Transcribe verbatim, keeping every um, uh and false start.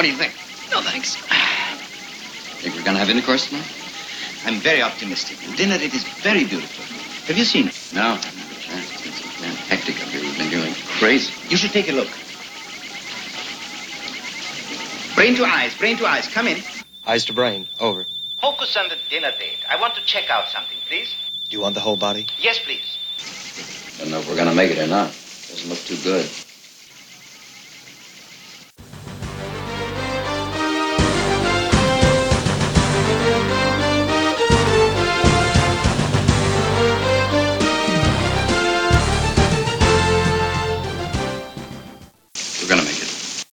What do you think? No, thanks. Think we're going to have intercourse tonight? I'm very optimistic. The dinner, it is very beautiful. Have you seen it? No, I haven't had a chance. It's been so damn hectic up here. We've been going crazy. You should take a look. Brain to eyes, brain to eyes. Come in. Eyes to brain. Over. Focus on the dinner date. I want to check out something, please. Do you want the whole body? Yes, please. I don't know if we're going to make it or not. Doesn't look too good.